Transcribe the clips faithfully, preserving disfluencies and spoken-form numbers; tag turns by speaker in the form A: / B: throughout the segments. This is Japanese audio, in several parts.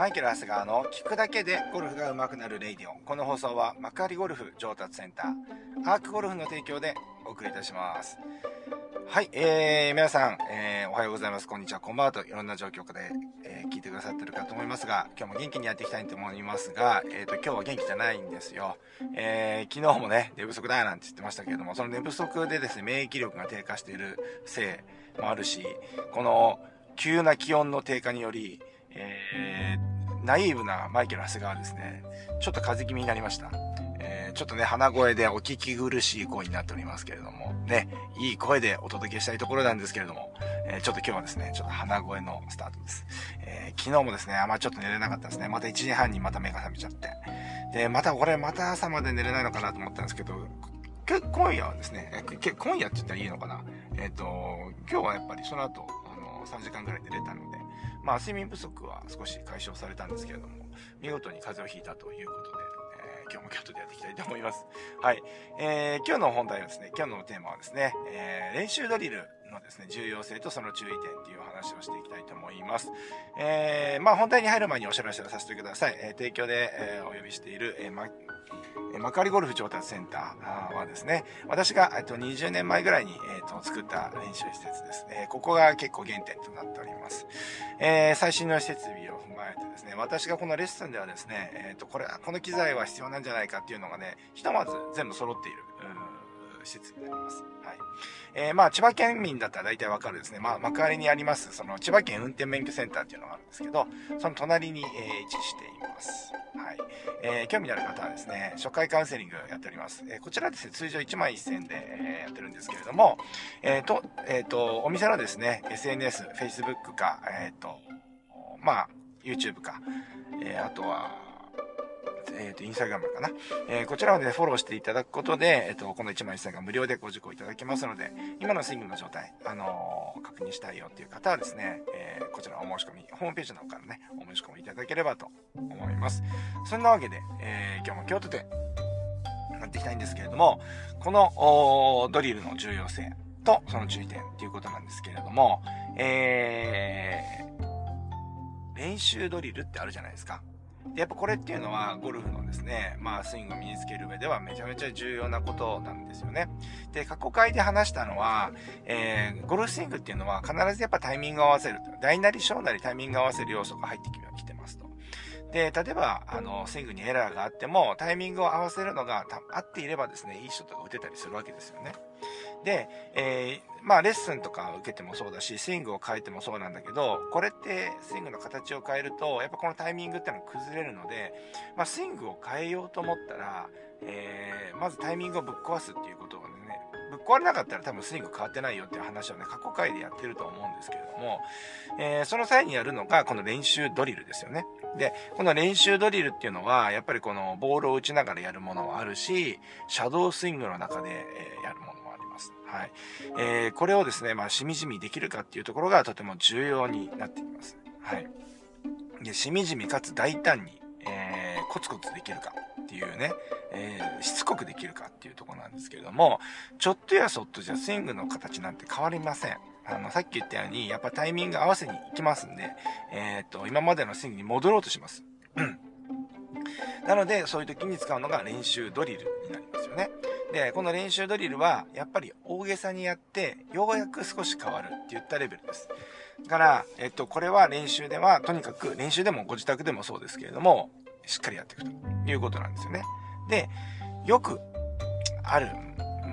A: マイケル・ハスガーの聞くだけでゴルフが上手くなるレイディオ。この放送は幕張ゴルフ上達センター、アークゴルフの提供でお送りいたします。はい、えー、皆さん、えー、おはようございます。こんにちは、こんばんはといろんな状況で、えー、聞いてくださってるかと思いますが、今日も元気にやっていきたいと思いますが、えっと、今日は元気じゃないんですよ。えー、昨日もね、寝不足だなんて言ってましたけれども、その寝不足でですね、免疫力が低下しているせいもあるし、この急な気温の低下により、えー、ナイーブなマイケル・ハスガーはですね、ちょっと風邪気味になりました。えー、ちょっとね、鼻声でお聞き苦しい声になっておりますけれども、ね、いい声でお届けしたいところなんですけれども、えー、ちょっと今日はですね、ちょっと鼻声のスタートです。えー、昨日もですね、あんまちょっと寝れなかったですね。またいちじはんにまた目が覚めちゃって。で、またこれまた朝まで寝れないのかなと思ったんですけど、今夜はですね、今夜って言ったらいいのかな。えっと、今日はやっぱりその後、あの、さんじかんぐらい寝れたので、まあ、睡眠不足は少し解消されたんですけれども、見事に風邪をひいたということで、えー、今日も京都でやっていきたいと思います。はい。えー、今日の本題はですね、今日のテーマはですね、えー、練習ドリルのですね、重要性とその注意点っていう話をしていきたいと思います。えー、まあ、本題に入る前にお知らせさせてください。えー、提供で、えー、お呼びしている、えー、ま、幕張ゴルフ上達センターはですね、私が、えっと、にじゅうねんまえぐらいに、えっと、作った練習施設ですね。ここが結構原点となっております。えー、最新の設備を踏まえてですね、私がこのレッスンではですね、えっと、これ、この機材は必要なんじゃないかっていうのがね、ひとまず全部揃っている、施設になります。はい。えー、まあ、千葉県民だったら大体わかるですね。まあ、幕張にあります、その、千葉県運転免許センターっていうのがあるんですけど、その隣に、えー、位置しています。はい。えー、興味のある方はですね、初回カウンセリングやっております。えー、こちらですね、通常いちまんせんえんで、えー、やってるんですけれども、えー、と、えっ、ー、と、お店のですね、エスエヌエス、Facebook か、えっ、ー、と、まあ、YouTube か、えー、あとは、えっ、ー、と、インスタグラムかな。えー、こちらをね、フォローしていただくことで、えっ、ー、と、このいちまんせんえんが無料でご受講いただけますので、今のスイングの状態、あのー、確認したいよっていう方はですね、えー、こちらお申し込み、ホームページの方からね、お申し込みいただければと思います。そんなわけで、えー、今日も京都でやっていきたいんですけれども、このドリルの重要性とその注意点っていうことなんですけれども、えー、練習ドリルってあるじゃないですか。でやっぱこれっていうのはゴルフのですね、まあスイングを身につける上ではめちゃめちゃ重要なことなんですよね。で、過去回で話したのは、えー、ゴルフスイングっていうのは必ずやっぱタイミングを合わせると。大なり小なりタイミングを合わせる要素が入ってきてますと。で、例えば、あの、スイングにエラーがあっても、タイミングを合わせるのが合っていればですね、いいショットが打てたりするわけですよね。で、えー、まあ、レッスンとか受けてもそうだし、スイングを変えてもそうなんだけど、これってスイングの形を変えると、やっぱこのタイミングってのは崩れるので、まあ、スイングを変えようと思ったら、えー、まずタイミングをぶっ壊すっていうことをね、ぶっ壊れなかったら多分スイング変わってないよっていう話をね、過去回でやってると思うんですけれども、えー、その際にやるのがこの練習ドリルですよね。で、この練習ドリルっていうのは、やっぱりこのボールを打ちながらやるものもあるし、シャドースイングの中で、えー、やるものもあります。はい。えー、これをですね、まあ、しみじみできるかっていうところがとても重要になってきます。はい。で、しみじみかつ大胆に、えー、コツコツできるかっていうね、えー、しつこくできるかっていうところなんですけれども、ちょっとやそっとじゃスイングの形なんて変わりません。あの、さっき言ったように、やっぱタイミング合わせに行きますんで、えー、っと、今までのスイングに戻ろうとします。なので、そういう時に使うのが練習ドリルになりますよね。で、この練習ドリルは、やっぱり大げさにやって、ようやく少し変わるって言ったレベルです。だから、えっと、これは練習では、とにかく、練習でもご自宅でもそうですけれども、しっかりやっていくということなんですよね。で、よくある、うん、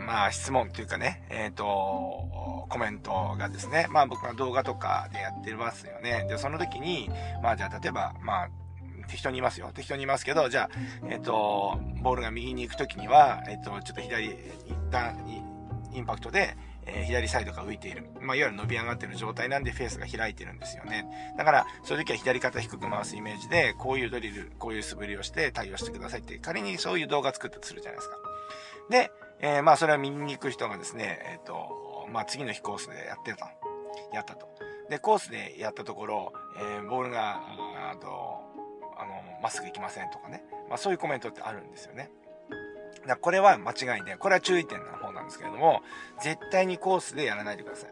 A: まあ質問というかね、えっと、コメントがですね、まあ僕は動画とかでやってますよね。で、その時に、まあじゃあ例えば、まあ、適当に言いますよ。適当に言いますけど、じゃあ、えっと、ボールが右に行く時には、えっと、ちょっと左、一旦、インパクトで、えー、左サイドが浮いている。まあ、いわゆる伸び上がっている状態なんでフェースが開いてるんですよね。だから、そういう時は左肩低く回すイメージで、こういうドリル、こういう素振りをして対応してくださいって、仮にそういう動画作ったとするじゃないですか。で、えー、まあ、それを見に行く人がですね、えっと、まあ、次の日コースでやってた。やったと。で、コースでやったところ、えー、ボールが、あと、あの、まっすぐ行きませんとかね。まあ、そういうコメントってあるんですよね。だこれは間違いで、これは注意点の方なんですけれども、絶対にコースでやらないでください。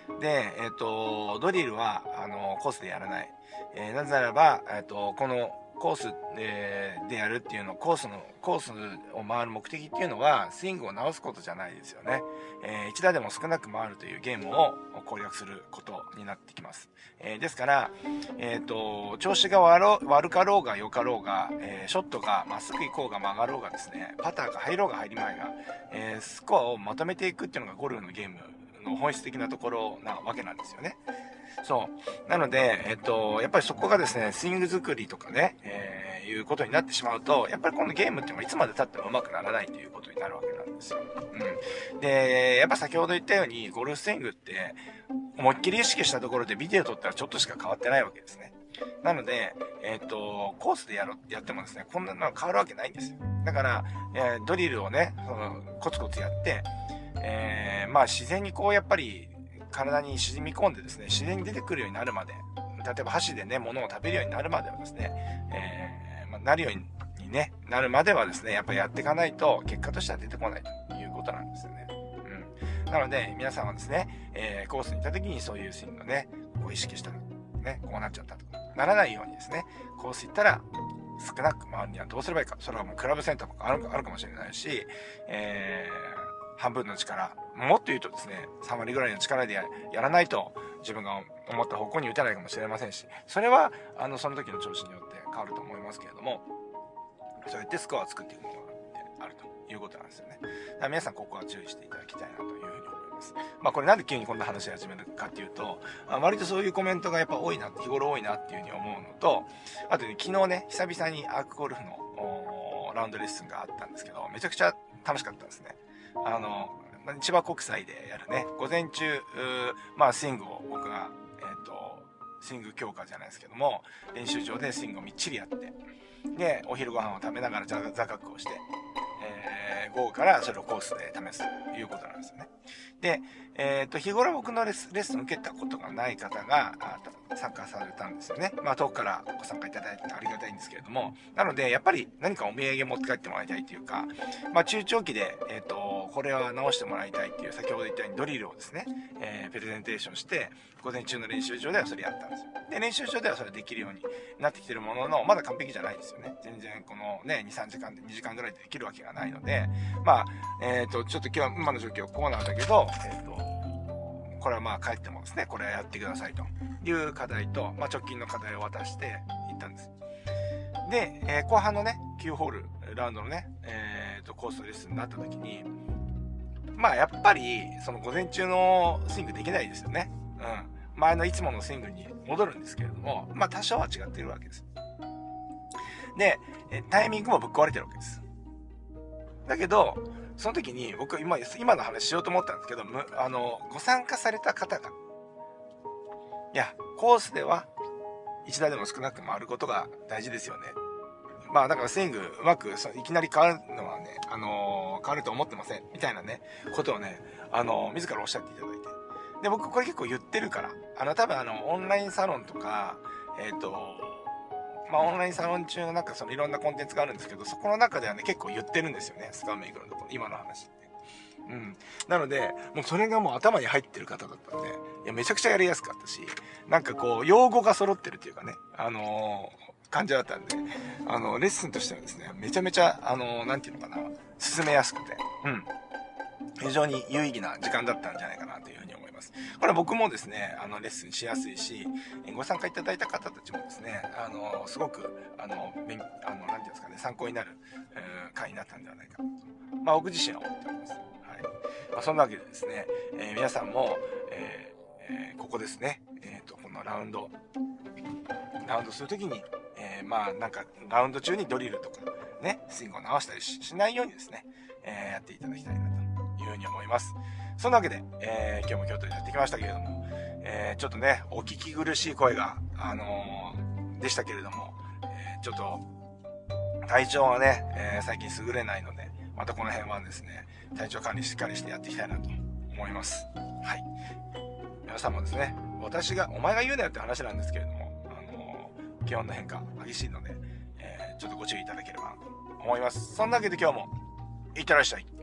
A: で、えっと、ドリルは、あの、コースでやらない。えー、なぜならば、えっと、このコース、えーでやるっていうの、コースの、コースを回る目的っていうのは、スイングを直すことじゃないですよね。えー、一打でも少なく回るというゲームを攻略することになってきます。えー、ですから、えっと、調子が悪悪かろうが良かろうが、えー、ショットがまっすぐ行こうが曲がろうがですね、パターが入ろうが入りまいが、えー、スコアをまとめていくっていうのがゴルフのゲームの本質的なところなわけなんですよね。そう。なので、えっと、やっぱりそこがですね、スイング作りとかね、えー、いうことになってしまうと、やっぱりこのゲームっていうのはいつまで経っても上手くならないということになるわけなんですよ。うん。で、やっぱ先ほど言ったように、ゴルフスイングって、思いっきり意識したところでビデオ撮ったらちょっとしか変わってないわけですね。なので、えっと、コースでやろ、やってもですね、こんなの変わるわけないんですよ。だから、えー、ドリルをね、そのコツコツやって、えー、まあ自然にこうやっぱり体に染み込んでですね、自然に出てくるようになるまで、例えば箸でね、物を食べるようになるまではですね、えー、まあ、なるようにね、なるまではですね、やっぱりやっていかないと、結果としては出てこないということなんですよね。うん。なので、皆さんはですね、えー、コースに行った時にそういうスイングをね、こう意識したら、ね、こうなっちゃったとか、ならないようにですね、コース行ったら、少なく回るにはどうすればいいか。それはもうクラブセンターとかあるあるかもしれないし、えー、半分の力、もっと言うとですね、さん割ぐらいの力で や, やらないと自分が思った方向に打てないかもしれませんし、それはあのその時の調子によって変わると思いますけれども、そうやってスコアを作っていくものがあるということなんですよね。だから皆さんここは注意していただきたいなというふうに思います。まあこれなんで急にこんな話し始めるかっていうと、割とそういうコメントがやっぱ多いな、日頃多いなっていうふうに思うのと、あとね、昨日ね、久々にアークゴルフのラウンドレッスンがあったんですけど、めちゃくちゃ楽しかったですね。あの、千葉国際でやるね、午前中、まあスイングを僕が、えっと、スイング強化じゃないですけども、練習場でスイングをみっちりやって、で、お昼ご飯を食べながら座学をして、えー、午後からそれをコースで試すということなんですよね。で、えっと、日頃僕のレッスン、レッスン受けたことがない方が参加されたんですよね。まあ、遠くからご参加いただいてありがたいんですけれども、なので、やっぱり何かお土産持って帰ってもらいたいというか、まあ、中長期で、えっと、これは直してもらいたいっていう、先ほど言ったようにドリルをですね、えー、プレゼンテーションして、午前中の練習場ではそれやったんですよ。で、練習場ではそれできるようになってきてるものの、まだ完璧じゃないですよね。全然このね、に、さんじかんでにじかんぐらいでできるわけがないので、まあ、えっと、ちょっと今日は今の状況こうなんだけど、えっと、これはまあ帰ってもですね、これはやってくださいという課題と、まあ直近の課題を渡していったんです。で、えー、後半のね、きゅうホール、ラウンドのね、えっと、コースレッスンになった時に、まあやっぱり、その午前中のスイングできないですよね。うん。前のいつものスイングに戻るんですけれども、まあ多少は違っているわけです。で、タイミングもぶっ壊れてるわけです。だけど、その時に僕今、今の話しようと思ったんですけど、あの、ご参加された方が、いや、コースでは一打でも少なく回ることが大事ですよね。まあだからスイングうまくいきなり変わるのはね、あのー、変わると思ってません。みたいなね、ことをね、あのー、自らおっしゃっていただいて。で、僕これ結構言ってるから、あの、多分あの、オンラインサロンとか、えっと、まあオンラインサロン中のなんかそのいろんなコンテンツがあるんですけど、そこの中ではね、結構言ってるんですよね、スカウメイクのところ、今の話って。うん。なので、もうそれがもう頭に入ってる方だったんで、いや、めちゃくちゃやりやすかったし、なんかこう、用語が揃ってるっていうかね、あのー、感じだったんで、あの、レッスンとしてはですね、めちゃめちゃ、あの、なんていうのかな、進めやすくて、うん。非常に有意義な時間だったんじゃないかなというふうに思います。これ僕もですね、あの、レッスンしやすいし、ご参加いただいた方たちもですね、あの、すごく、あの、勉、あの、なんていうんですかね、参考になる、えー、会になったんではないかなと。まあ、僕自身は思っております。はい。まあ、そんなわけでですね、えー、皆さんも、えーえー、ここですね、えっと、このラウンド、ラウンドするときに、えー、まあなんかラウンド中にドリルとかね、スイングを直したり し, しないようにですね、えー、やっていただきたいなというふうに思います。そんなわけで、えー、今日も京都でやってきましたけれども、えー、ちょっとね、お聞き苦しい声が、あのー、でしたけれども、えー、ちょっと体調はね、えー、最近優れないので、またこの辺はですね、体調管理しっかりしてやっていきたいなと思います。はい。皆さんもですね、私が、お前が言うなよって話なんですけれども、気温の変化激しいので、えー、ちょっとご注意いただければなと思います。そんなわけで今日もいってらっしゃい。